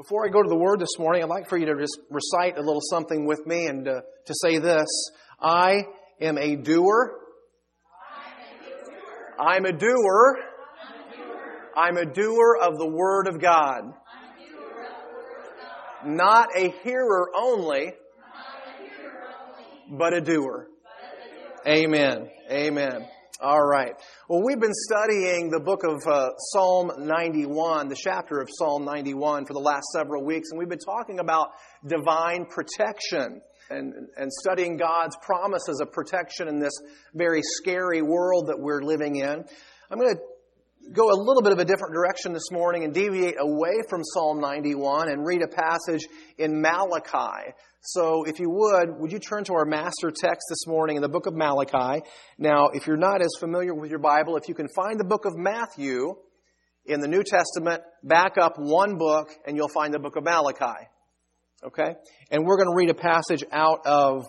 Before I go to the Word this morning, I'd like for you to just recite a little something with me and to say this. I am a doer. I'm a doer. I'm a doer of the Word of God. Not a hearer only, but a doer. Amen. Amen. All right. Well, we've been studying the book of Psalm 91, the chapter of Psalm 91 for the last several weeks, and we've been talking about divine protection and studying God's promises of protection in this very scary world that we're living in. I'm going to go a little bit of a different direction this morning and deviate away from Psalm 91 and read a passage in Malachi. So if you would you turn to our master text this morning in the book of Malachi. Now, if you're not as familiar with your Bible, if you can find the book of Matthew in the New Testament, back up one book and you'll find the book of Malachi. Okay? And we're going to read a passage out of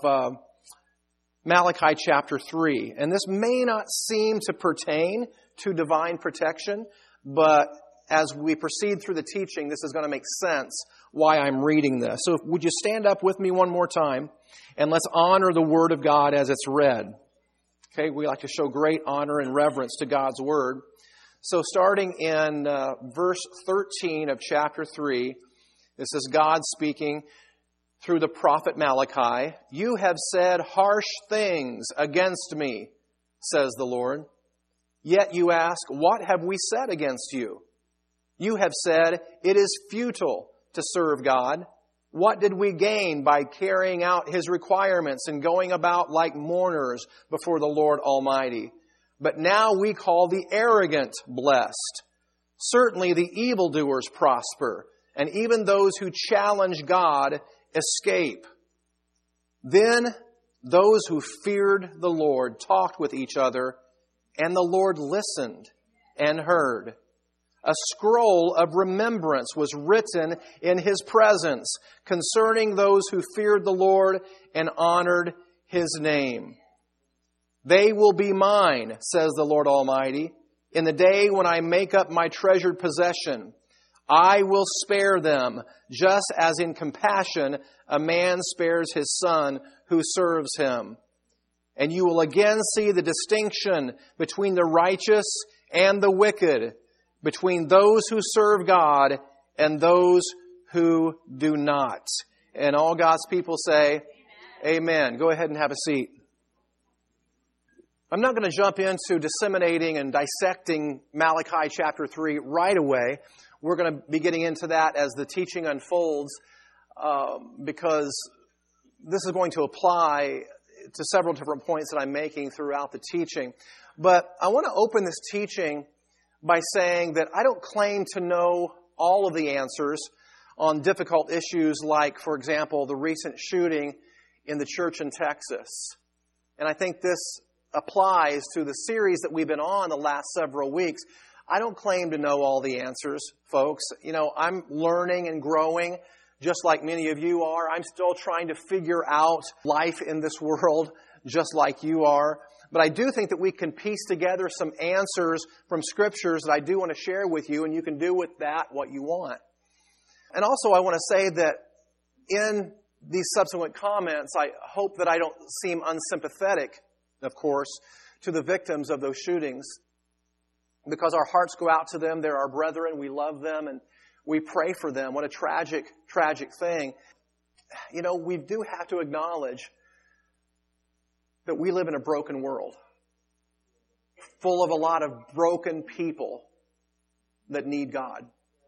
Malachi chapter 3. And this may not seem to pertain to divine protection, but as we proceed through the teaching, this is going to make sense why I'm reading this. So would you stand up with me one more time, and let's honor the Word of God as it's read. Okay, we like to show great honor and reverence to God's Word. So starting in verse 13 of chapter 3, this is God speaking through the prophet Malachi. You have said harsh things against me, says the Lord. Yet you ask, what have we said against you? You have said, it is futile to serve God. What did we gain by carrying out His requirements and going about like mourners before the Lord Almighty? But now we call the arrogant blessed. Certainly the evildoers prosper, and even those who challenge God escape. Then those who feared the Lord talked with each other, and the Lord listened and heard. A scroll of remembrance was written in His presence concerning those who feared the Lord and honored His name. They will be mine, says the Lord Almighty, in the day when I make up my treasured possession. I will spare them, just as in compassion a man spares his son who serves him. And you will again see the distinction between the righteous and the wicked, between those who serve God and those who do not. And all God's people say, Amen. Go ahead and have a seat. I'm not going to jump into disseminating and dissecting Malachi chapter 3 right away. We're going to be getting into that as the teaching unfolds, because this is going to apply to several different points that I'm making throughout the teaching. But I want to open this teaching by saying that I don't claim to know all of the answers on difficult issues like, for example, the recent shooting in the church in Texas. And I think this applies to the series that we've been on the last several weeks. I don't claim to know all the answers, folks. You know, I'm learning and growing just like many of you are. I'm still trying to figure out life in this world just like you are. But I do think that we can piece together some answers from Scriptures that I do want to share with you, and you can do with that what you want. And also I want to say that in these subsequent comments, I hope that I don't seem unsympathetic, of course, to the victims of those shootings, because our hearts go out to them. They're our brethren. We love them, and we pray for them. What a tragic, tragic thing. You know, we do have to acknowledge that we live in a broken world, full of a lot of broken people that need God.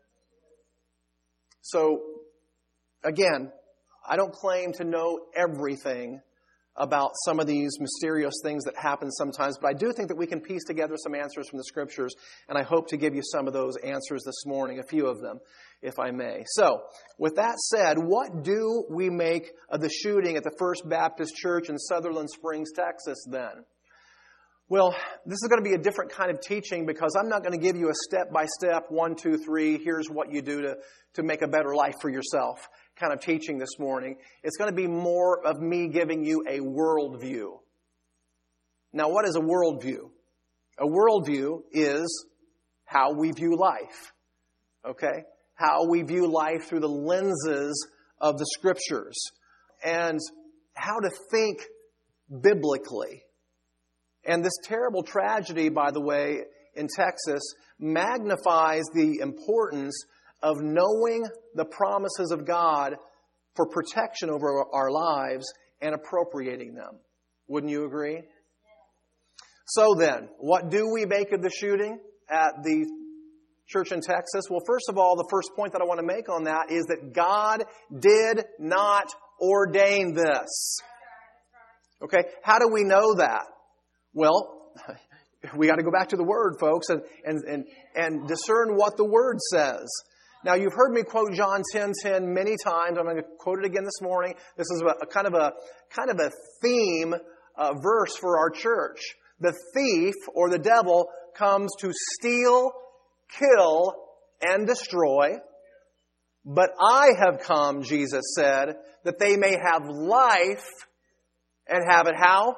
So, again, I don't claim to know everything about some of these mysterious things that happen sometimes, but I do think that we can piece together some answers from the Scriptures, and I hope to give you some of those answers this morning, a few of them, if I may. So, with that said, what do we make of the shooting at the First Baptist Church in Sutherland Springs, Texas, then? Well, this is going to be a different kind of teaching, because I'm not going to give you a step-by-step, 1, 2, 3, here's what you do to make a better life for yourself kind of teaching this morning. It's going to be more of me giving you a worldview. Now, what is a worldview? A worldview is how we view life. Okay? how we view life through the lenses of the Scriptures and how to think biblically. And this terrible tragedy, by the way, in Texas magnifies the importance of knowing the promises of God for protection over our lives and appropriating them. Wouldn't you agree? So then, what do we make of the shooting at the church in Texas? Well, first of all, the first point that I want to make on that is that God did not ordain this. Okay, how do we know that? Well, we got to go back to the Word, folks, and discern what the Word says. Now, you've heard me quote John 10:10 many times. I'm going to quote it again this morning. This is a kind of a theme verse for our church. The thief, or the devil, comes to steal, kill, and destroy. But I have come, Jesus said, that they may have life and have it how?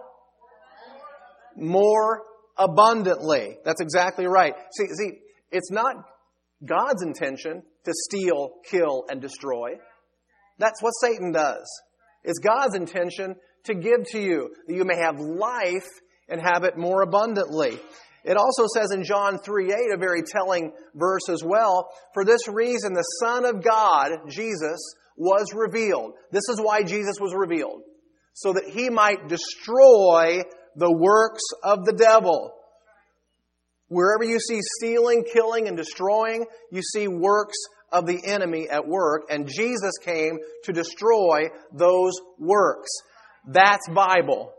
More abundantly. That's exactly right. See, it's not God's intention to steal, kill, and destroy. That's what Satan does. It's God's intention to give to you, that you may have life and have it more abundantly. It also says in John 3:8, a very telling verse as well, for this reason the Son of God, Jesus, was revealed. This is why Jesus was revealed. So that He might destroy the works of the devil. Wherever you see stealing, killing, and destroying, you see works of the enemy at work. And Jesus came to destroy those works. That's Bible.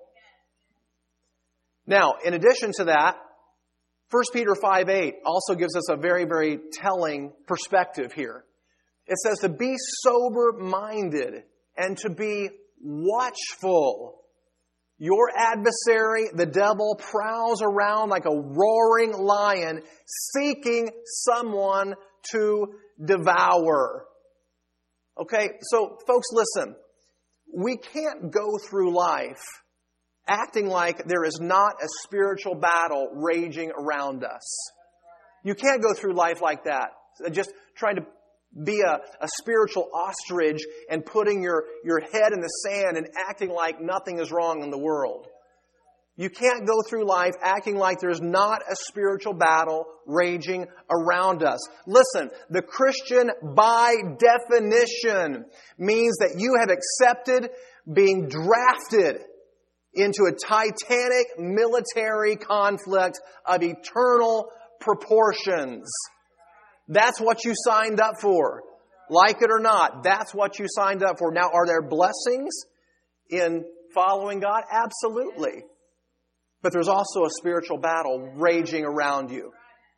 Now, in addition to that, 1 Peter 5:8 also gives us a very, very telling perspective here. It says to be sober-minded and to be watchful. Your adversary, the devil, prowls around like a roaring lion, seeking someone to devour. Okay, so folks, listen. We can't go through life acting like there is not a spiritual battle raging around us. You can't go through life like that, just trying to be a spiritual ostrich and putting your head in the sand and acting like nothing is wrong in the world. You can't go through life acting like there's not a spiritual battle raging around us. Listen, the Christian by definition means that you have accepted being drafted into a titanic military conflict of eternal proportions. That's what you signed up for. Like it or not, that's what you signed up for. Now, are there blessings in following God? Absolutely. But there's also a spiritual battle raging around you.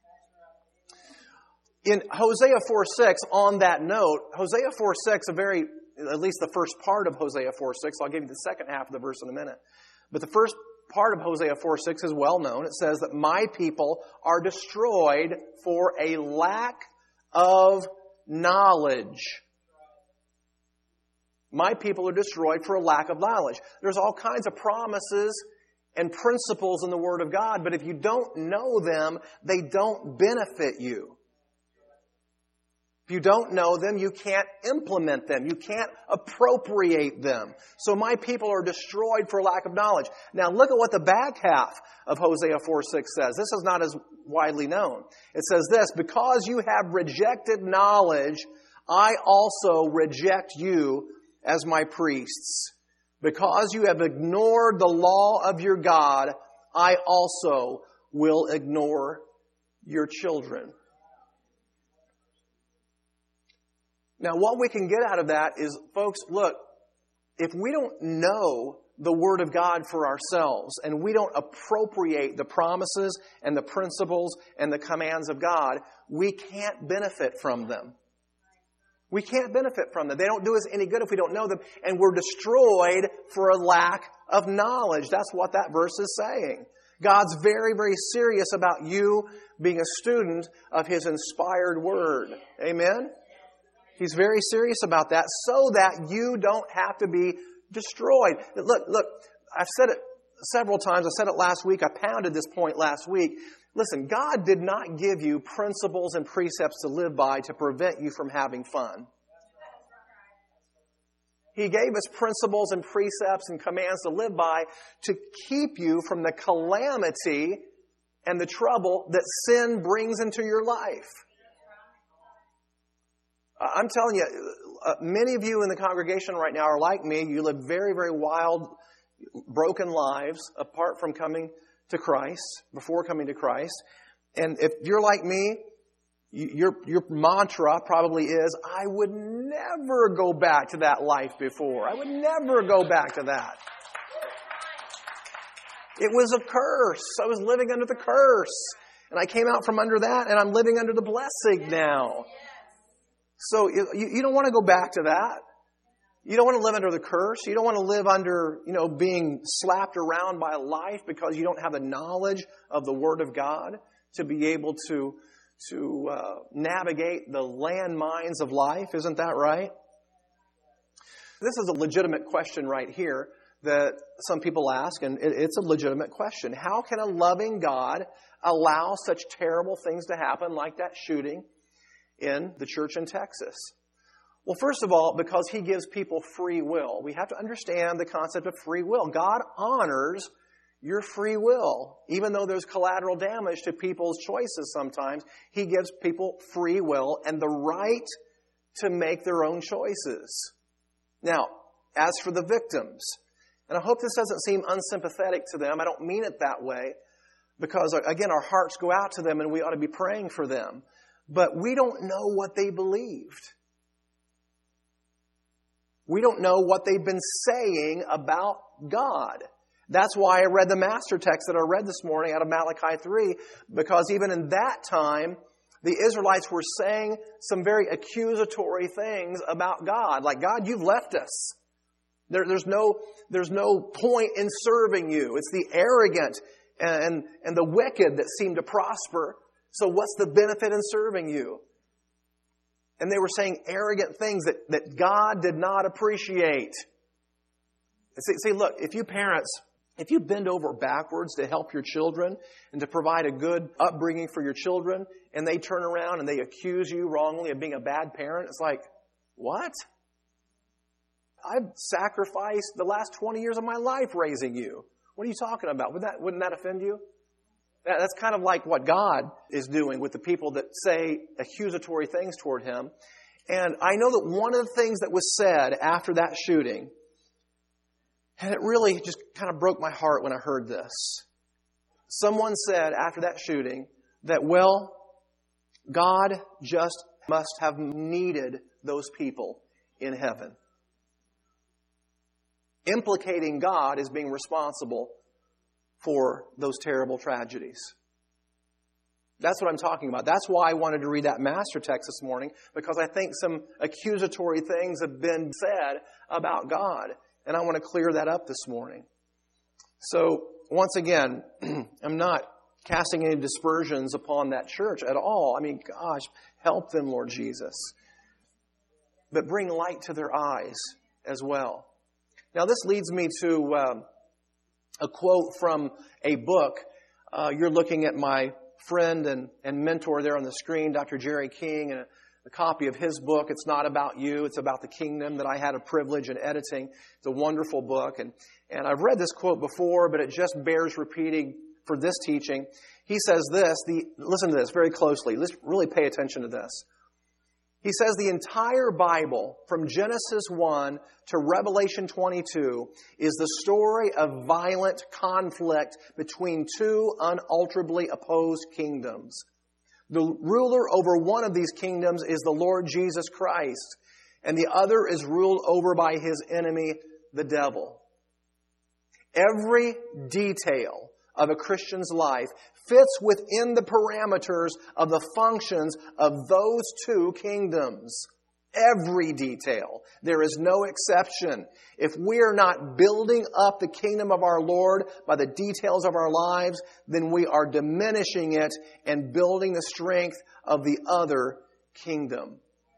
In Hosea 4:6, on that note, Hosea 4:6, at least the first part of Hosea 4:6, I'll give you the second half of the verse in a minute. But the first part of Hosea 4:6 is well known. It says that my people are destroyed for a lack of knowledge. My people are destroyed for a lack of knowledge. There's all kinds of promises and principles in the Word of God, but if you don't know them, they don't benefit you. If you don't know them, you can't implement them. You can't appropriate them. So my people are destroyed for lack of knowledge. Now look at what the back half of Hosea 4:6 says. This is not as widely known. It says this, because you have rejected knowledge, I also reject you as my priests. Because you have ignored the law of your God, I also will ignore your children. Now, what we can get out of that is, folks, look, if we don't know the Word of God for ourselves and we don't appropriate the promises and the principles and the commands of God, we can't benefit from them. We can't benefit from them. They don't do us any good if we don't know them, and we're destroyed for a lack of knowledge. That's what that verse is saying. God's very, very serious about you being a student of His inspired Word. Amen? He's very serious about that so that you don't have to be destroyed. Look, I've said it several times. I said it last week. I pounded this point last week. Listen, God did not give you principles and precepts to live by to prevent you from having fun. He gave us principles and precepts and commands to live by to keep you from the calamity and the trouble that sin brings into your life. I'm telling you, many of you in the congregation right now are like me. You live very, very wild, broken lives apart from coming to Christ, before coming to Christ. And if you're like me, your mantra probably is, I would never go back to that life before. I would never go back to that. It was a curse. I was living under the curse. And I came out from under that, and I'm living under the blessing now. So you don't want to go back to that. You don't want to live under the curse. You don't want to live under, being slapped around by life because you don't have the knowledge of the Word of God to be able to navigate the landmines of life. Isn't that right? This is a legitimate question right here that some people ask, and it's a legitimate question. How can a loving God allow such terrible things to happen like that shooting in the church in Texas? Well, first of all, because He gives people free will. We have to understand the concept of free will. God honors your free will. Even though there's collateral damage to people's choices sometimes, He gives people free will and the right to make their own choices. Now, as for the victims, and I hope this doesn't seem unsympathetic to them. I don't mean it that way, because, again, our hearts go out to them and we ought to be praying for them. But we don't know what they believed. We don't know what they've been saying about God. That's why I read the master text that I read this morning out of Malachi 3, because even in that time, the Israelites were saying some very accusatory things about God. Like, God, you've left us. There's no point in serving you. It's the arrogant and the wicked that seem to prosper. So what's the benefit in serving you? And they were saying arrogant things that God did not appreciate. See, look, if you parents, if you bend over backwards to help your children and to provide a good upbringing for your children, and they turn around and they accuse you wrongly of being a bad parent, it's like, what? I've sacrificed the last 20 years of my life raising you. What are you talking about? Wouldn't that offend you? That's kind of like what God is doing with the people that say accusatory things toward Him. And I know that one of the things that was said after that shooting, and it really just kind of broke my heart when I heard this. Someone said after that shooting that, well, God just must have needed those people in heaven. Implicating God as being responsible for those terrible tragedies. That's what I'm talking about. That's why I wanted to read that master text this morning, because I think some accusatory things have been said about God. And I want to clear that up this morning. So, once again, I'm not casting any dispersions upon that church at all. I mean, gosh, help them, Lord Jesus. But bring light to their eyes as well. Now, this leads me to a quote from a book. You're looking at my friend and mentor there on the screen, Dr. Jerry King, and a copy of his book. It's not about you. It's about the kingdom that I had a privilege in editing. It's a wonderful book. And I've read this quote before, but it just bears repeating for this teaching. He says this, listen to this very closely. Let's really pay attention to this. He says the entire Bible, from Genesis 1 to Revelation 22, is the story of violent conflict between two unalterably opposed kingdoms. The ruler over one of these kingdoms is the Lord Jesus Christ, and the other is ruled over by His enemy, the devil. Every detail of a Christian's life fits within the parameters of the functions of those two kingdoms. Every detail. There is no exception. If we are not building up the kingdom of our Lord by the details of our lives, then we are diminishing it and building the strength of the other kingdom.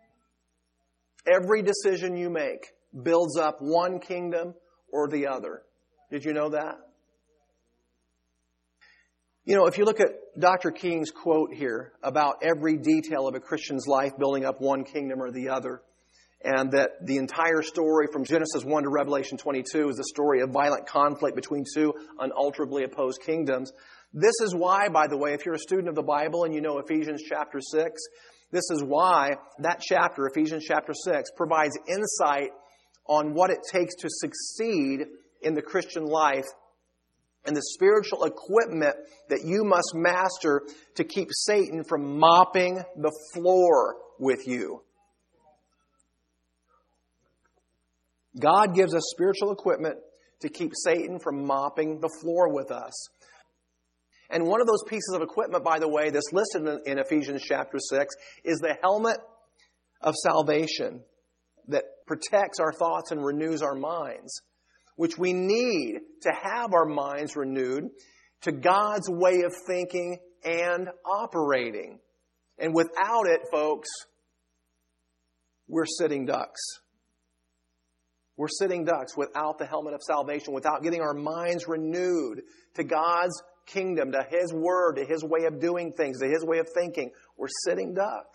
Every decision you make builds up one kingdom or the other. Did you know that? You know, if you look at Dr. King's quote here about every detail of a Christian's life building up one kingdom or the other, and that the entire story from Genesis 1 to Revelation 22 is a story of violent conflict between two unalterably opposed kingdoms. This is why, by the way, if you're a student of the Bible and you know Ephesians chapter 6, this is why that chapter, Ephesians chapter 6, provides insight on what it takes to succeed in the Christian life and the spiritual equipment that you must master to keep Satan from mopping the floor with you. God gives us spiritual equipment to keep Satan from mopping the floor with us. And one of those pieces of equipment, by the way, that's listed in Ephesians chapter 6, is the helmet of salvation that protects our thoughts and renews our minds, which we need to have our minds renewed to God's way of thinking and operating. And without it, folks, we're sitting ducks. We're sitting ducks without the helmet of salvation, without getting our minds renewed to God's kingdom, to His Word, to His way of doing things, to His way of thinking. We're sitting ducks.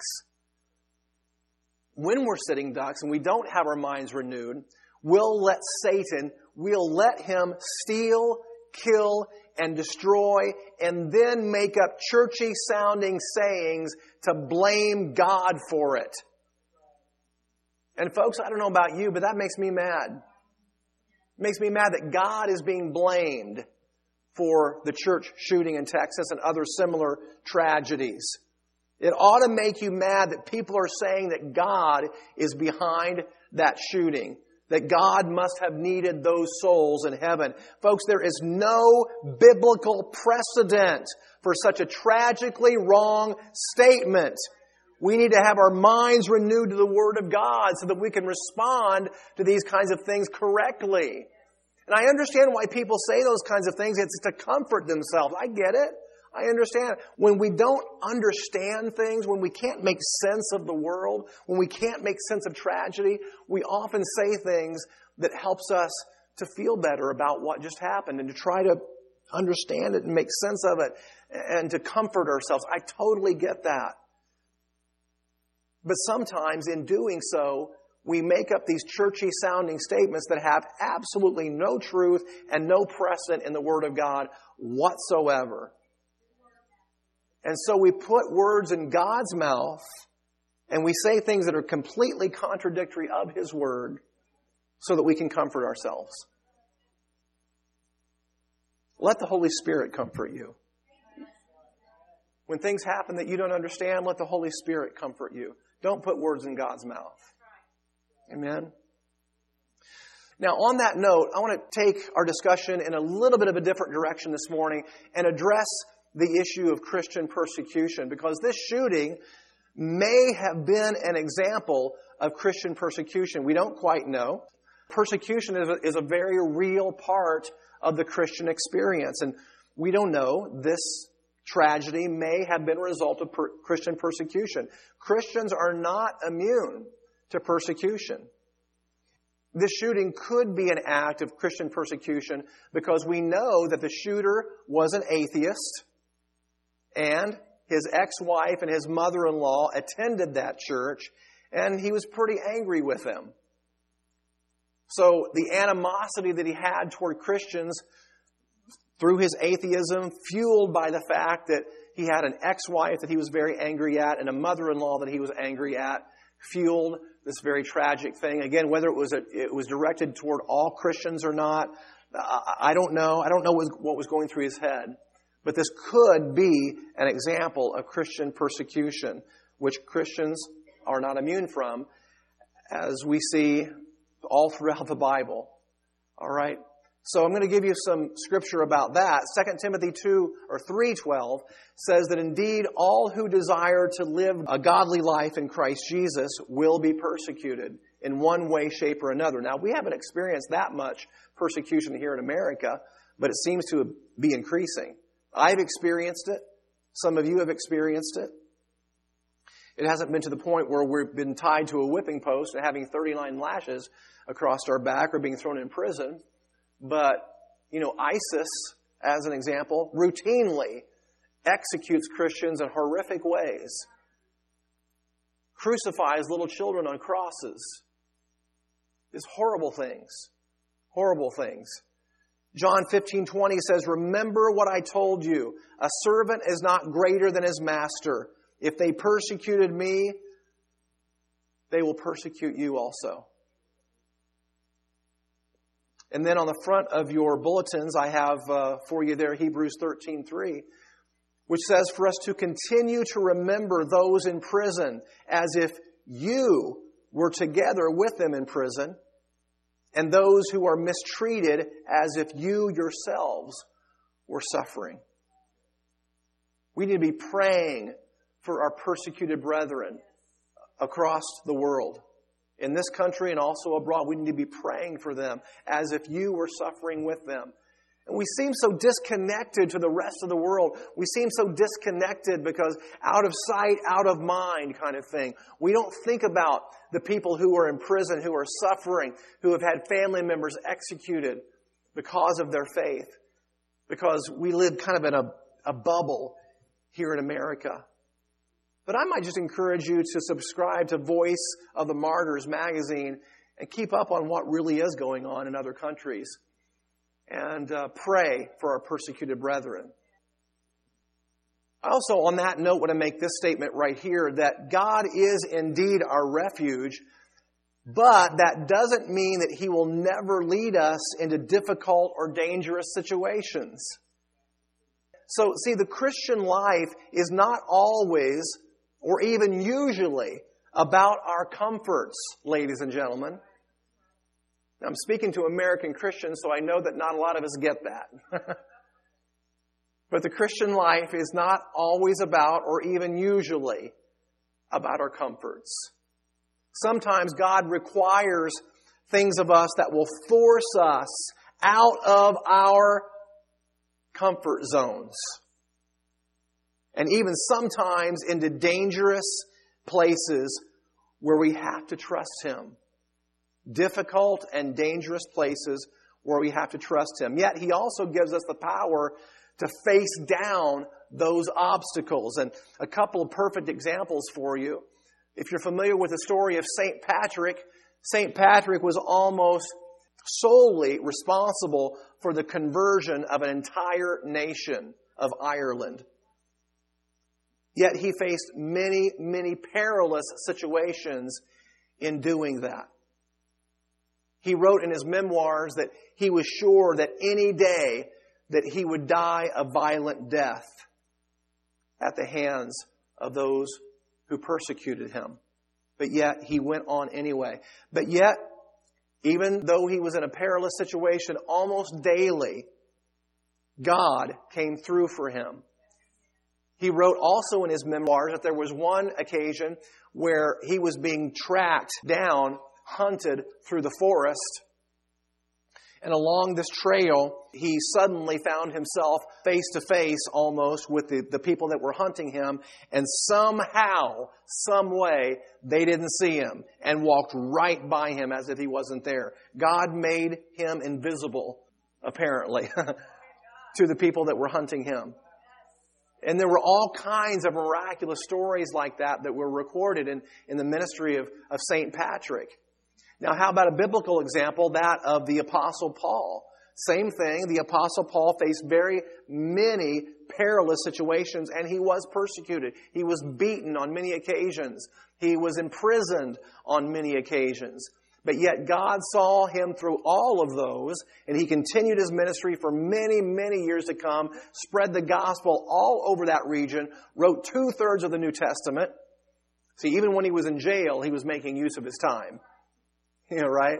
When we're sitting ducks and we don't have our minds renewed, we'll let him steal, kill, and destroy, and then make up churchy-sounding sayings to blame God for it. And folks, I don't know about you, but that makes me mad. It makes me mad that God is being blamed for the church shooting in Texas and other similar tragedies. It ought to make you mad that people are saying that God is behind that shooting, that God must have needed those souls in heaven. Folks, there is no biblical precedent for such a tragically wrong statement. We need to have our minds renewed to the Word of God so that we can respond to these kinds of things correctly. And I understand why people say those kinds of things. It's to comfort themselves. I get it. I understand. When we don't understand things, when we can't make sense of the world, when we can't make sense of tragedy, we often say things that helps us to feel better about what just happened and to try to understand it and make sense of it and to comfort ourselves. I totally get that. But sometimes in doing so, we make up these churchy-sounding statements that have absolutely no truth and no precedent in the Word of God whatsoever. And so we put words in God's mouth and we say things that are completely contradictory of His Word so that we can comfort ourselves. Let the Holy Spirit comfort you. When things happen that you don't understand, let the Holy Spirit comfort you. Don't put words in God's mouth. Amen? Now, on that note, I want to take our discussion in a little bit of a different direction this morning and address the issue of Christian persecution, because this shooting may have been an example of Christian persecution. We don't quite know. Persecution is a very real part of the Christian experience, and we don't know. This tragedy may have been a result of Christian persecution. Christians are not immune to persecution. This shooting could be an act of Christian persecution because we know that the shooter was an atheist and his ex-wife and his mother-in-law attended that church and he was pretty angry with them. So the animosity that he had toward Christians through his atheism, fueled by the fact that he had an ex-wife that he was very angry at and a mother-in-law that he was angry at, fueled this very tragic thing. Again, whether it was directed toward all Christians or not, I don't know. I don't know what was going through his head. But this could be an example of Christian persecution, which Christians are not immune from, as we see all throughout the Bible. All right? So I'm going to give you some scripture about that. 2 Timothy 3:12 says that indeed all who desire to live a godly life in Christ Jesus will be persecuted in one way, shape, or another. Now, we haven't experienced that much persecution here in America, but it seems to be increasing. I've experienced it. Some of you have experienced it. It hasn't been to the point where we've been tied to a whipping post and having 39 lashes across our back or being thrown in prison. But, ISIS, as an example, routinely executes Christians in horrific ways, crucifies little children on crosses. These horrible things. Horrible things. John 15:20 says, "Remember what I told you. A servant is not greater than his master. If they persecuted me, they will persecute you also." And then on the front of your bulletins, I have for you there Hebrews 13:3, which says for us to continue to remember those in prison as if you were together with them in prison, and those who are mistreated as if you yourselves were suffering. We need to be praying for our persecuted brethren across the world. In this country and also abroad, we need to be praying for them as if you were suffering with them. And we seem so disconnected to the rest of the world. We seem so disconnected because out of sight, out of mind kind of thing. We don't think about the people who are in prison, who are suffering, who have had family members executed because of their faith. Because we live kind of in a bubble here in America. But I might just encourage you to subscribe to Voice of the Martyrs magazine and keep up on what really is going on in other countries. And pray for our persecuted brethren. I also, on that note, want to make this statement right here, that God is indeed our refuge, but that doesn't mean that He will never lead us into difficult or dangerous situations. So, see, the Christian life is not always, or even usually, about our comforts, ladies and gentlemen. I'm speaking to American Christians, so I know that not a lot of us get that. But the Christian life is not always about, or even usually, about our comforts. Sometimes God requires things of us that will force us out of our comfort zones. And even sometimes into dangerous places where we have to trust Him. Difficult and dangerous places where we have to trust Him. Yet He also gives us the power to face down those obstacles. And a couple of perfect examples for you. If you're familiar with the story of St. Patrick was almost solely responsible for the conversion of an entire nation of Ireland. Yet he faced many, many perilous situations in doing that. He wrote in his memoirs that he was sure that any day that he would die a violent death at the hands of those who persecuted him. But yet he went on anyway. But yet, even though he was in a perilous situation almost daily, God came through for him. He wrote also in his memoirs that there was one occasion where he was being tracked down, hunted through the forest. And along this trail, he suddenly found himself face to face almost with the people that were hunting him. And somehow, some way, they didn't see him and walked right by him as if he wasn't there. God made him invisible, apparently, to the people that were hunting him. And there were all kinds of miraculous stories like that were recorded in the ministry of St. Patrick. Now, how about a biblical example, that of the Apostle Paul? Same thing, the Apostle Paul faced very many perilous situations, and he was persecuted. He was beaten on many occasions. He was imprisoned on many occasions. But yet God saw him through all of those, and he continued his ministry for many, many years to come, spread the gospel all over that region, wrote 2/3 of the New Testament. See, even when he was in jail, he was making use of his time. You know, right?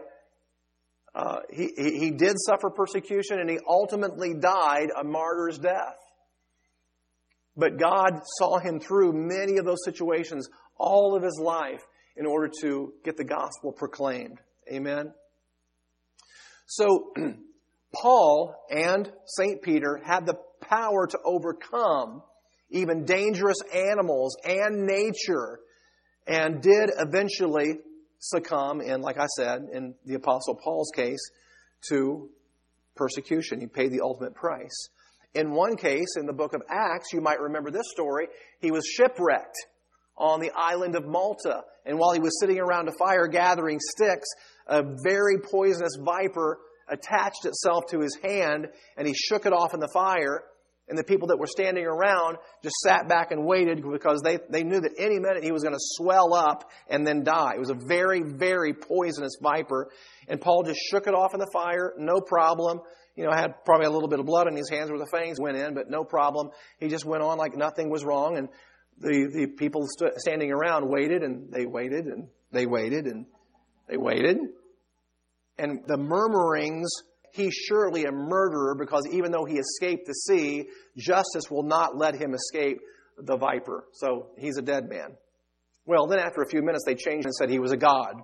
He did suffer persecution, and he ultimately died a martyr's death. But God saw him through many of those situations all of his life in order to get the gospel proclaimed. Amen? So, Paul and St. Peter had the power to overcome even dangerous animals and nature, and did eventually succumb, and like I said, in the Apostle Paul's case, to persecution. He paid the ultimate price. In one case, in the book of Acts, you might remember this story, he was shipwrecked on the island of Malta. And while he was sitting around a fire gathering sticks, a very poisonous viper attached itself to his hand, and he shook it off in the fire. And the people that were standing around just sat back and waited because they knew that any minute he was going to swell up and then die. It was a very, very poisonous viper. And Paul just shook it off in the fire, no problem. Had probably a little bit of blood in his hands where the fangs went in, but no problem. He just went on like nothing was wrong. And the people standing around waited, and they waited, and they waited, and they waited. And the murmurings, he's surely a murderer, because even though he escaped the sea, justice will not let him escape the viper. So he's a dead man. Well, then after a few minutes, they changed and said he was a god.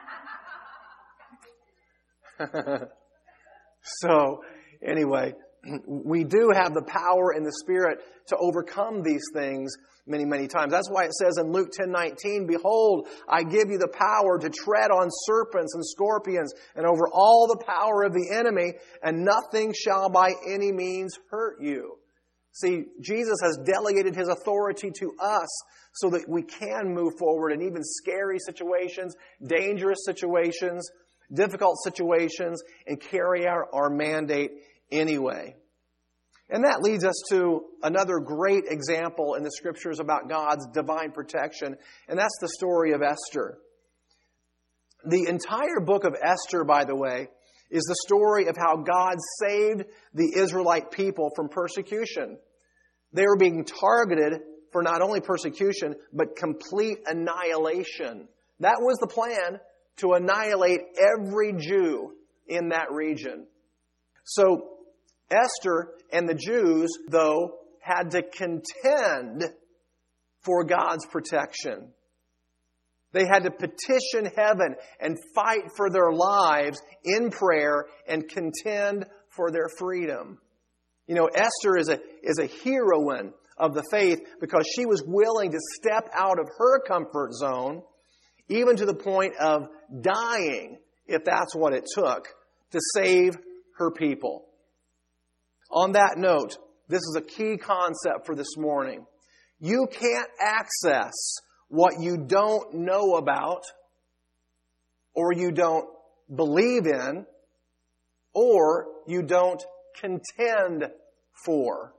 So anyway, we do have the power in the Spirit to overcome these things many, many times. That's why it says in Luke 10:19, "Behold, I give you the power to tread on serpents and scorpions and over all the power of the enemy, and nothing shall by any means hurt you." See, Jesus has delegated His authority to us so that we can move forward in even scary situations, dangerous situations, difficult situations, and carry out our mandate anyway. And that leads us to another great example in the Scriptures about God's divine protection, and that's the story of Esther. The entire book of Esther, by the way, is the story of how God saved the Israelite people from persecution. They were being targeted for not only persecution, but complete annihilation. That was the plan, to annihilate every Jew in that region. So Esther and the Jews, though, had to contend for God's protection. They had to petition heaven and fight for their lives in prayer and contend for their freedom. Esther is a heroine of the faith because she was willing to step out of her comfort zone, even to the point of dying, if that's what it took, to save her people. On that note, this is a key concept for this morning. You can't access what you don't know about, or you don't believe in, or you don't contend for.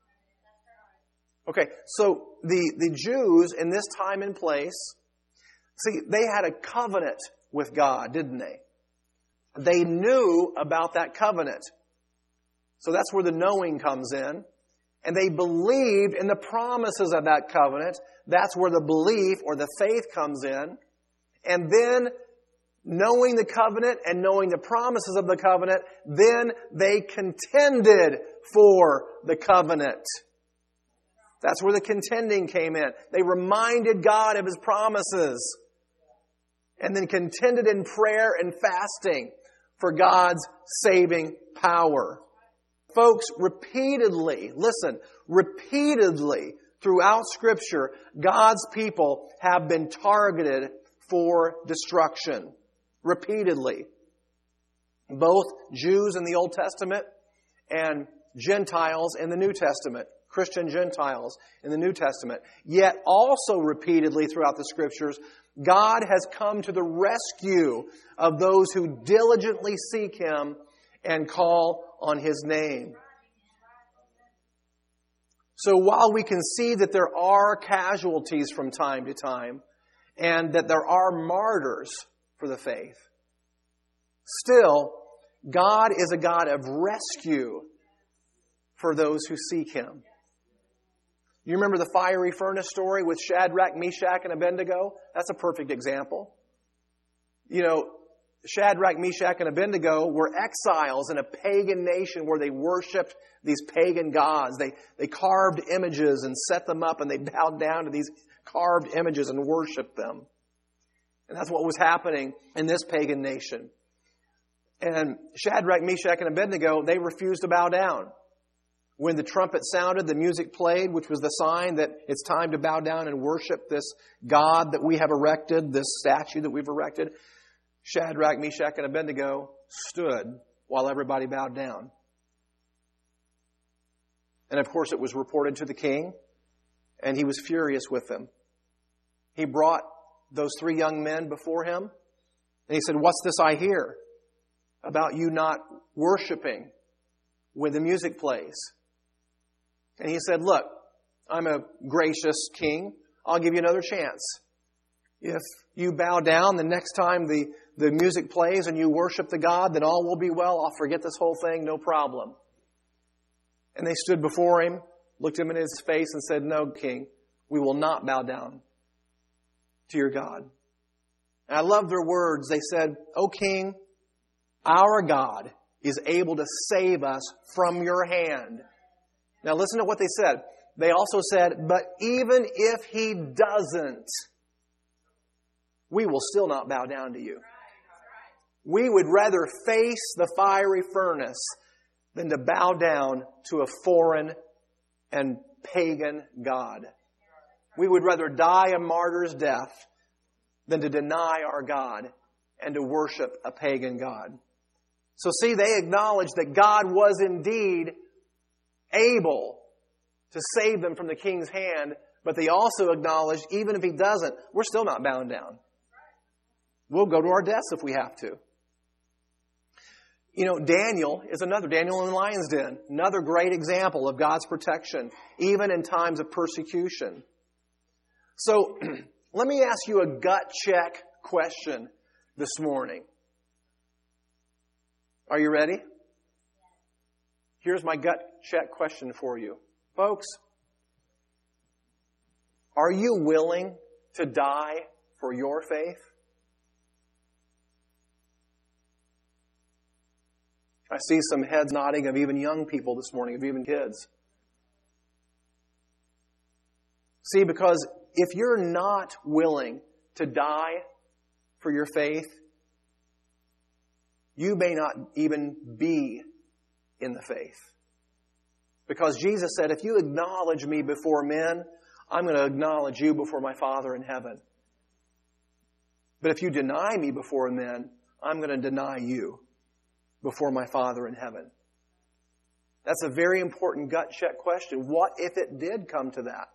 Okay, so the Jews in this time and place, see, they had a covenant with God, didn't they? They knew about that covenant. So that's where the knowing comes in. And they believed in the promises of that covenant. That's where the belief or the faith comes in. And then, knowing the covenant and knowing the promises of the covenant, then they contended for the covenant. That's where the contending came in. They reminded God of His promises, and then contended in prayer and fasting for God's saving power. Folks, repeatedly throughout Scripture, God's people have been targeted for destruction. Repeatedly. Both Jews in the Old Testament and Gentiles in the New Testament. Christian Gentiles in the New Testament. Yet also repeatedly throughout the Scriptures, God has come to the rescue of those who diligently seek Him and call on His name. So while we can see that there are casualties from time to time, and that there are martyrs for the faith, still, God is a God of rescue for those who seek Him. You remember the fiery furnace story with Shadrach, Meshach, and Abednego? That's a perfect example. Shadrach, Meshach, and Abednego were exiles in a pagan nation where they worshipped these pagan gods. They carved images and set them up, and they bowed down to these carved images and worshipped them. And that's what was happening in this pagan nation. And Shadrach, Meshach, and Abednego, they refused to bow down. When the trumpet sounded, the music played, which was the sign that it's time to bow down and worship this God that we have erected, this statue that we've erected. Shadrach, Meshach, and Abednego stood while everybody bowed down. And of course it was reported to the king, and he was furious with them. He brought those 3 young men before him, and he said, "What's this I hear about you not worshiping when the music plays?" And he said, "Look, I'm a gracious king. I'll give you another chance. If you bow down the next time the music plays and you worship the God, then all will be well. I'll forget this whole thing, no problem." And they stood before him, looked him in his face and said, "No, king, we will not bow down to your God." And I love their words. They said, "O king, our God is able to save us from your hand." Now listen to what they said. They also said, "But even if He doesn't, we will still not bow down to you. We would rather face the fiery furnace than to bow down to a foreign and pagan god. We would rather die a martyr's death than to deny our God and to worship a pagan god." So see, they acknowledged that God was indeed able to save them from the king's hand, but they also acknowledged, even if He doesn't, we're still not bound down. We'll go to our deaths if we have to. You know, Daniel in the lion's den, another great example of God's protection, even in times of persecution. So, let me ask you a gut check question this morning. Are you ready? Here's my gut check question for you. Folks, are you willing to die for your faith? I see some heads nodding of even young people this morning, of even kids. See, because if you're not willing to die for your faith, you may not even be in the faith. Because Jesus said, if you acknowledge me before men, I'm going to acknowledge you before my Father in heaven. But if you deny me before men, I'm going to deny you before my Father in heaven. That's a very important gut check question. What if it did come to that?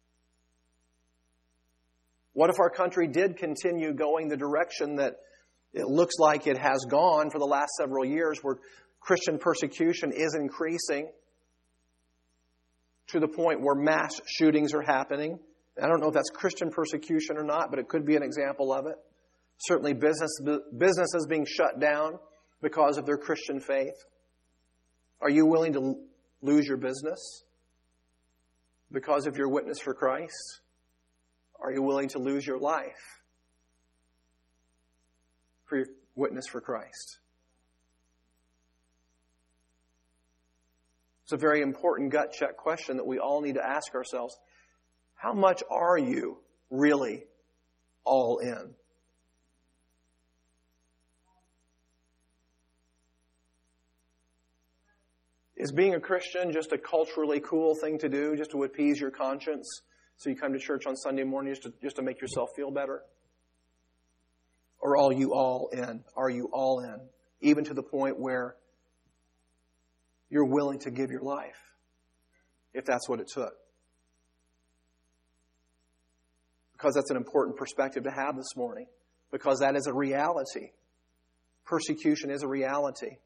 What if our country did continue going the direction that it looks like it has gone for the last several years, where Christian persecution is increasing to the point where mass shootings are happening? I don't know if that's Christian persecution or not, but it could be an example of it. Certainly businesses being shut down because of their Christian faith. Are you willing to lose your business because of your witness for Christ? Are you willing to lose your life for your witness for Christ? It's a very important gut check question that we all need to ask ourselves. How much are you really all in? Is being a Christian just a culturally cool thing to do, just to appease your conscience, so you come to church on Sunday morning just to make yourself feel better? Or are you all in? Are you all in? Even to the point where you're willing to give your life, if that's what it took. Because that's an important perspective to have this morning. Because that is a reality. Persecution is a reality.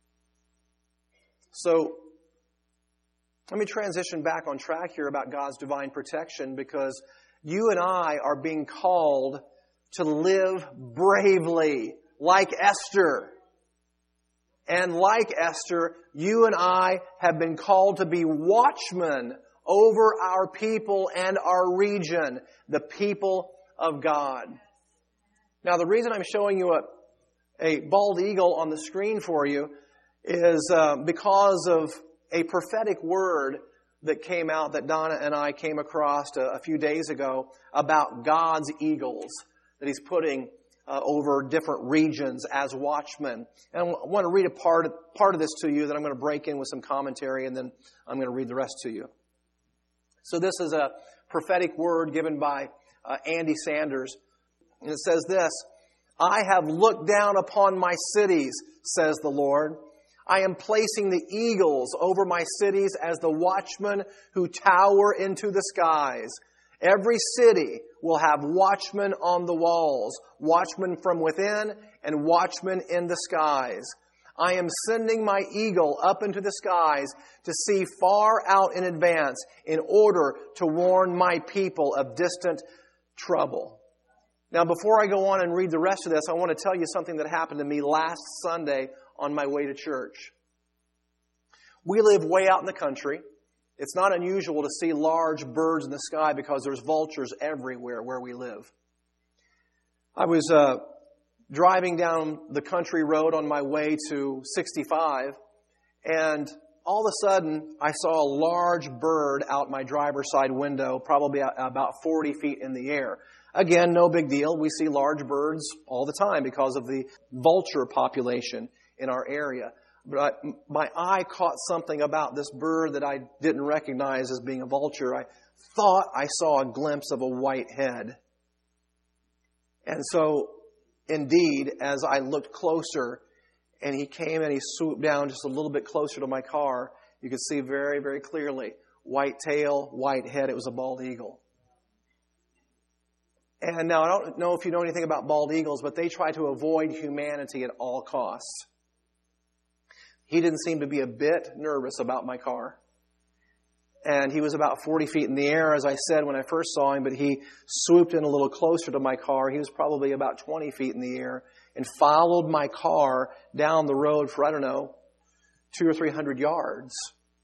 So, let me transition back on track here about God's divine protection, because you and I are being called to live bravely, like Esther. And like Esther, you and I have been called to be watchmen over our people and our region, the people of God. Now, the reason I'm showing you a bald eagle on the screen for you is because of a prophetic word that came out that Donna and I came across a few days ago about God's eagles that He's putting over different regions as watchmen. And I want to read a part of this to you that I'm going to break in with some commentary, and then I'm going to read the rest to you. So this is a prophetic word given by Andy Sanders. And it says this: I have looked down upon my cities, says the Lord. I am placing the eagles over my cities as the watchmen who tower into the skies. Every city will have watchmen on the walls, watchmen from within and watchmen in the skies. I am sending my eagle up into the skies to see far out in advance in order to warn my people of distant trouble. Now, before I go on and read the rest of this, I want to tell you something that happened to me last Sunday on my way to church. We live way out in the country. It's not unusual to see large birds in the sky because there's vultures everywhere where we live. I was driving down the country road on my way to 65, and all of a sudden I saw a large bird out my driver's side window, probably about 40 feet in the air. Again, no big deal. We see large birds all the time because of the vulture population in our area. But my eye caught something about this bird that I didn't recognize as being a vulture. I thought I saw a glimpse of a white head. And so, indeed, as I looked closer, and he came and he swooped down just a little bit closer to my car, you could see very, very clearly, white tail, white head. It was a bald eagle. And now, I don't know if you know anything about bald eagles, but they try to avoid humanity at all costs. He didn't seem to be a bit nervous about my car. And he was about 40 feet in the air, as I said when I first saw him, but he swooped in a little closer to my car. He was probably about 20 feet in the air and followed my car down the road for, 200 or 300 yards.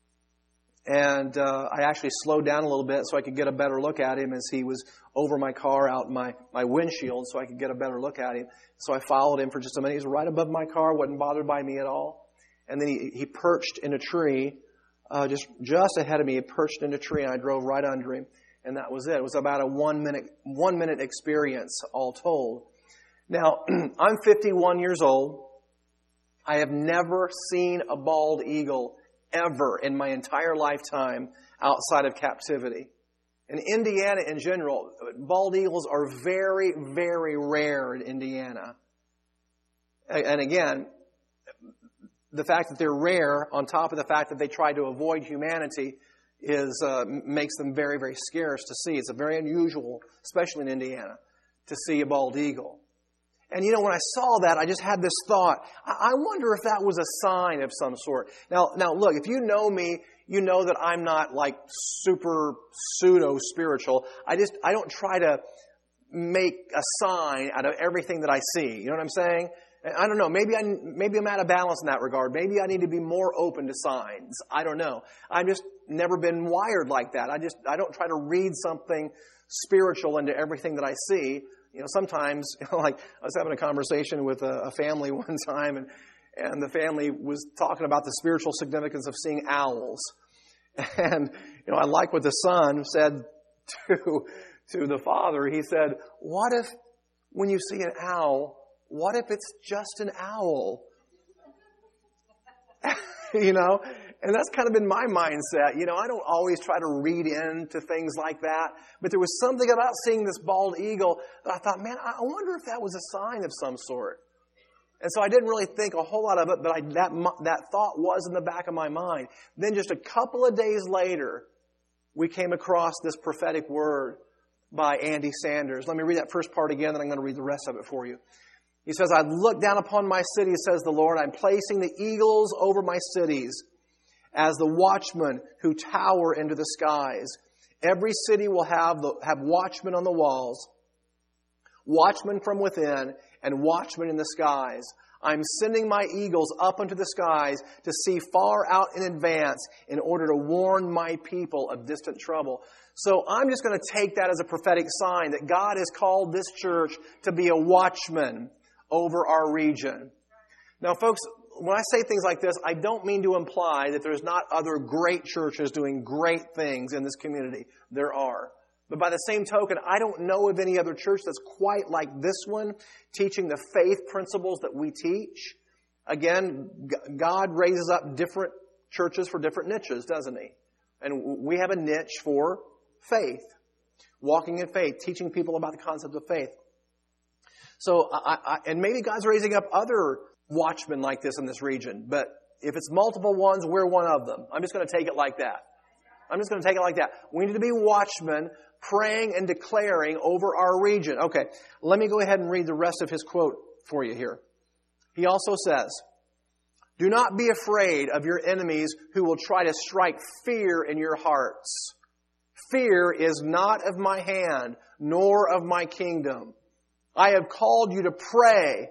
And I actually slowed down a little bit so I could get a better look at him as he was over my car, out my windshield, so I could get a better look at him. So I followed him for just a minute. He was right above my car, wasn't bothered by me at all. And then he perched in a tree, just ahead of me. He perched in a tree, and I drove right under him. And that was it. It was about a one minute experience, all told. Now, I'm 51 years old. I have never seen a bald eagle ever in my entire lifetime outside of captivity. In Indiana in general, bald eagles are very, very rare in Indiana. And again, the fact that they're rare, on top of the fact that they try to avoid humanity, makes them very, very scarce to see. It's very unusual, especially in Indiana, to see a bald eagle. And when I saw that, I just had this thought, I wonder if that was a sign of some sort. Now look, if you know me, you know that I'm not like super pseudo-spiritual. I don't try to make a sign out of everything that I see. You know what I'm saying? I don't know. Maybe I'm out of balance in that regard. Maybe I need to be more open to signs. I don't know. I've just never been wired like that. I don't try to read something spiritual into everything that I see. Sometimes, like I was having a conversation with a family one time, and the family was talking about the spiritual significance of seeing owls. And, I like what the son said to the father. He said, what if when you see an owl, what if it's just an owl? And that's kind of been my mindset. I don't always try to read into things like that. But there was something about seeing this bald eagle that I thought, man, I wonder if that was a sign of some sort. And so I didn't really think a whole lot of it, but that thought was in the back of my mind. Then just a couple of days later, we came across this prophetic word by Andy Sanders. Let me read that first part again, then I'm going to read the rest of it for you. He says, I look down upon my city, says the Lord. I'm placing the eagles over my cities as the watchmen who tower into the skies. Every city will have watchmen on the walls, watchmen from within, and watchmen in the skies. I'm sending my eagles up into the skies to see far out in advance in order to warn my people of distant trouble. So I'm just going to take that as a prophetic sign that God has called this church to be a watchman over our region. Now, folks, when I say things like this, I don't mean to imply that there's not other great churches doing great things in this community. There are. But by the same token, I don't know of any other church that's quite like this one, teaching the faith principles that we teach. Again, God raises up different churches for different niches, doesn't He? And we have a niche for faith, walking in faith, teaching people about the concept of faith. So, and maybe God's raising up other watchmen like this in this region, but If it's multiple ones, we're one of them. I'm just going to take it like that. We need to be watchmen, praying and declaring over our region. Okay, let me go ahead and read the rest of his quote for you here. He also says, "Do not be afraid of your enemies who will try to strike fear in your hearts. Fear is not of my hand, nor of my kingdom. I have called you to pray.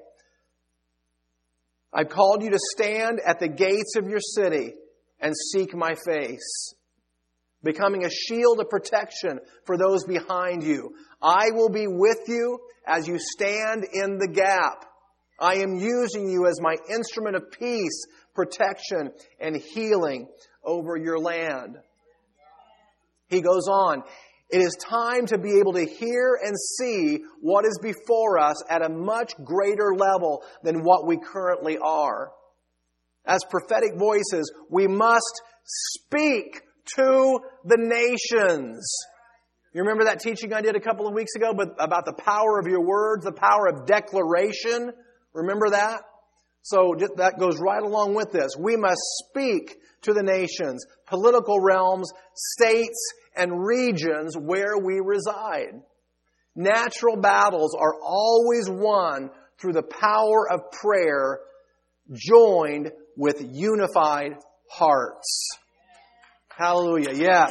I've called you to stand at the gates of your city and seek my face, becoming a shield of protection for those behind you. I will be with you as you stand in the gap. I am using you as my instrument of peace, protection, and healing over your land." He goes on, "It is time to be able to hear and see what is before us at a much greater level than what we currently are. As prophetic voices, we must speak to the nations." You remember that teaching I did a couple of weeks ago about the power of your words, the power of declaration? Remember that? So that goes right along with this. We must speak to the nations, political realms, states, and regions where we reside. Natural battles are always won through the power of prayer joined with unified hearts. Hallelujah. Yes.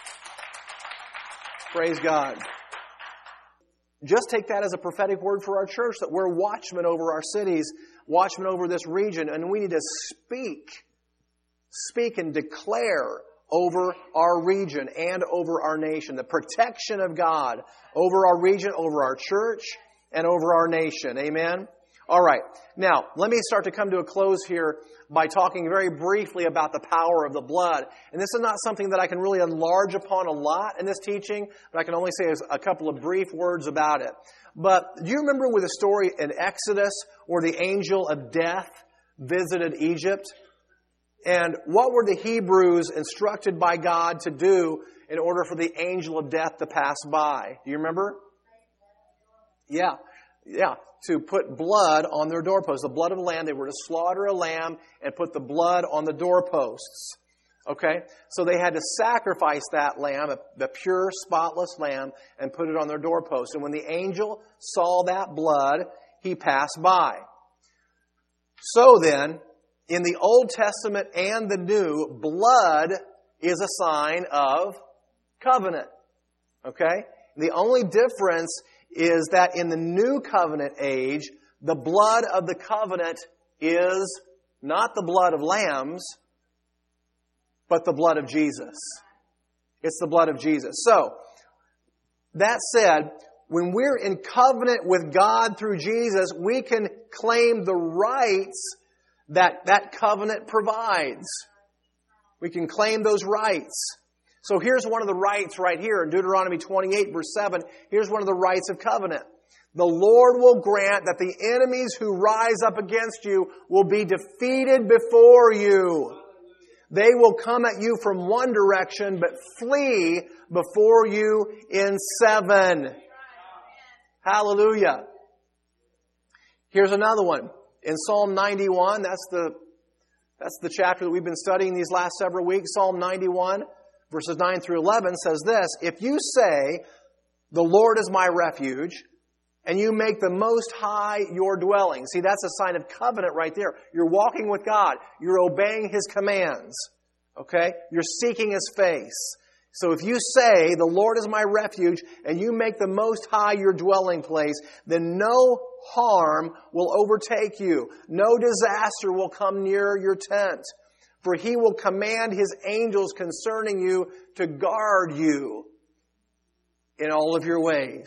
Praise God. Just take that as a prophetic word for our church, that we're watchmen over our cities, watchmen over this region, and we need to speak and declare over our region and over our nation, the protection of God over our region, over our church, and over our nation. Amen? All right. Now, let me start to come to a close here by talking very briefly about the power of the blood. And this is not something that I can really enlarge upon a lot in this teaching, but I can only say a couple of brief words about it. But do you remember with the story in Exodus where the angel of death visited Egypt? And what were the Hebrews instructed by God to do in order for the angel of death to pass by? Do you remember? Yeah. To put blood on their doorposts. The blood of a lamb. They were to slaughter a lamb and put the blood on the doorposts. Okay? So they had to sacrifice that lamb, the pure, spotless lamb, and put it on their doorposts. And when the angel saw that blood, he passed by. So then, in the Old Testament and the New, blood is a sign of covenant. Okay? The only difference is that in the New Covenant age, the blood of the covenant is not the blood of lambs, but the blood of Jesus. It's the blood of Jesus. So, that said, when we're in covenant with God through Jesus, we can claim the rights that covenant provides. We can claim those rights. So here's one of the rights right here in Deuteronomy 28, verse 7. Here's one of the rights of covenant. The Lord will grant that the enemies who rise up against you will be defeated before you. They will come at you from one direction, but flee before you in 7. Hallelujah. Here's another one. In Psalm 91, that's the chapter that we've been studying these last several weeks. Psalm 91, verses 9 through 11 says this: "If you say, 'The Lord is my refuge,' and you make the Most High your dwelling." See, that's a sign of covenant right there. You're walking with God. You're obeying His commands. Okay? You're seeking His face. So if you say, "The Lord is my refuge," and you make the Most High your dwelling place, then no harm will overtake you. No disaster will come near your tent. For He will command His angels concerning you to guard you in all of your ways.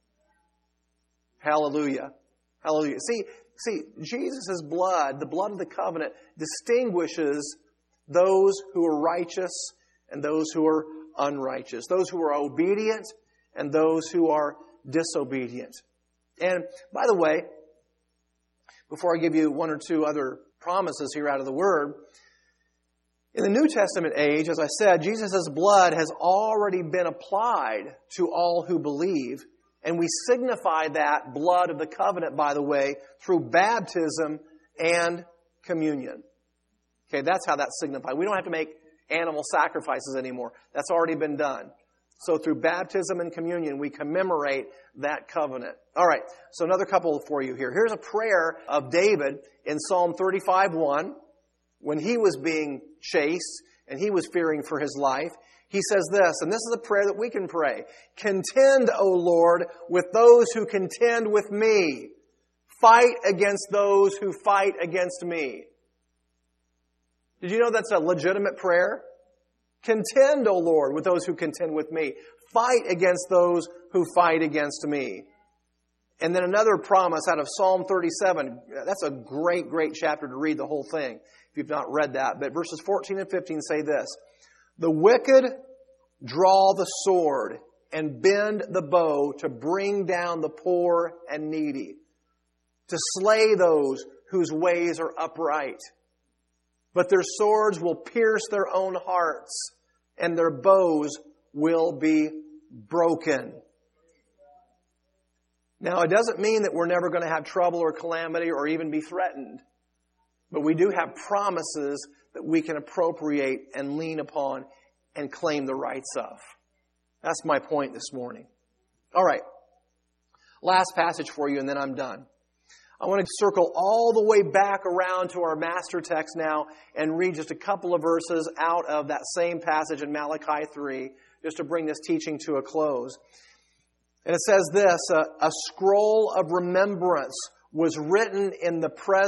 Hallelujah. Hallelujah. See, Jesus' blood, the blood of the covenant, distinguishes those who are righteous and those who are unrighteous. Those who are obedient and those who are disobedient. And by the way, before I give you one or two other promises here out of the Word, in the New Testament age, as I said, Jesus' blood has already been applied to all who believe. And we signify that blood of the covenant, by the way, through baptism and communion. Okay, that's how that's signified. We don't have to make animal sacrifices anymore. That's already been done. So through baptism and communion, we commemorate that covenant. All right, so another couple for you here. Here's a prayer of David in Psalm 35:1. When he was being chased and he was fearing for his life, he says this, and this is a prayer that we can pray. Contend, O Lord, with those who contend with me. Fight against those who fight against me. Did you know that's a legitimate prayer? Contend, O Lord, with those who contend with me. Fight against those who fight against me. And then another promise out of Psalm 37. That's a great, great chapter to read the whole thing if you've not read that. But verses 14 and 15 say this. The wicked draw the sword and bend the bow to bring down the poor and needy, to slay those whose ways are upright. But their swords will pierce their own hearts, and their bows will be broken. Now, it doesn't mean that we're never going to have trouble or calamity or even be threatened. But we do have promises that we can appropriate and lean upon and claim the rights of. That's my point this morning. All right. Last passage for you, and then I'm done. I want to circle all the way back around to our master text now and read just a couple of verses out of that same passage in Malachi 3, just to bring this teaching to a close. And it says this, a scroll of remembrance was written in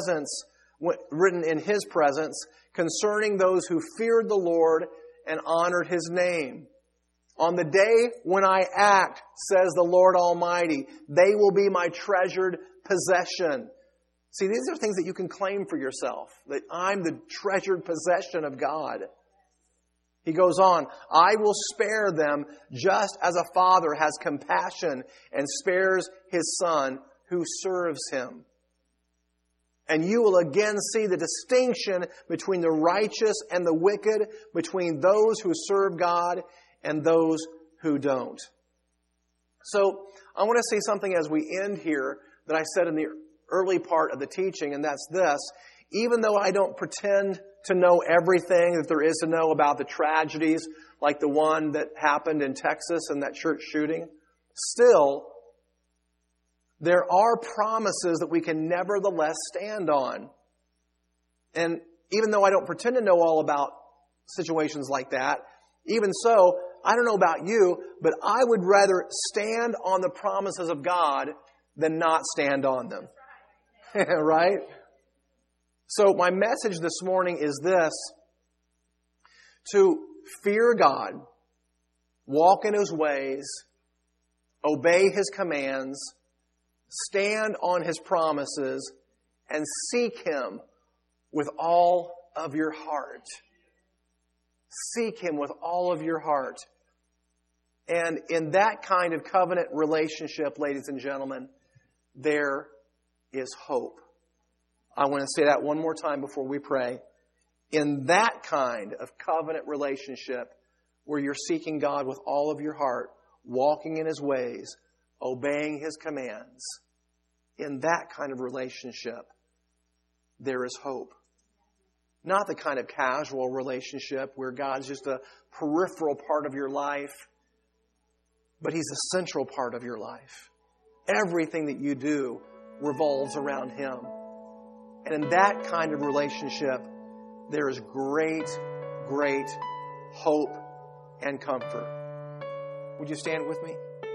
His presence concerning those who feared the Lord and honored His name. On the day when I act, says the Lord Almighty, they will be my treasured possession. See, these are things that you can claim for yourself, that I'm the treasured possession of God. He goes on, I will spare them just as a father has compassion and spares his son who serves him. And you will again see the distinction between the righteous and the wicked, between those who serve God and those who don't. So, I want to say something as we end here that I said in the early part of the teaching, and that's this. Even though I don't pretend to know everything that there is to know about the tragedies like the one that happened in Texas and that church shooting, still, there are promises that we can nevertheless stand on. And even though I don't pretend to know all about situations like that, even so, I don't know about you, but I would rather stand on the promises of God than not stand on them. Right? So my message this morning is this: to fear God, walk in His ways, obey His commands, stand on His promises, and seek Him with all of your heart. Seek Him with all of your heart. And in that kind of covenant relationship, ladies and gentlemen, there is hope. I want to say that one more time before we pray. In that kind of covenant relationship where you're seeking God with all of your heart, walking in His ways, obeying His commands, in that kind of relationship, there is hope. Not the kind of casual relationship where God's just a peripheral part of your life, but He's a central part of your life. Everything that you do revolves around Him. And in that kind of relationship, there is great, great hope and comfort. Would you stand with me?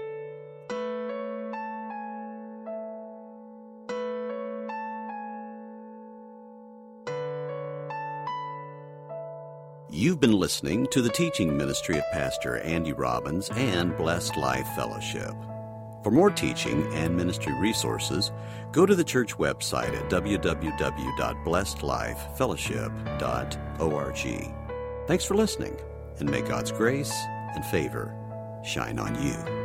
You've been listening to the teaching ministry of Pastor Andy Robbins and Blessed Life Fellowship. For more teaching and ministry resources, go to the church website at www.blessedlifefellowship.org. Thanks for listening, and may God's grace and favor shine on you.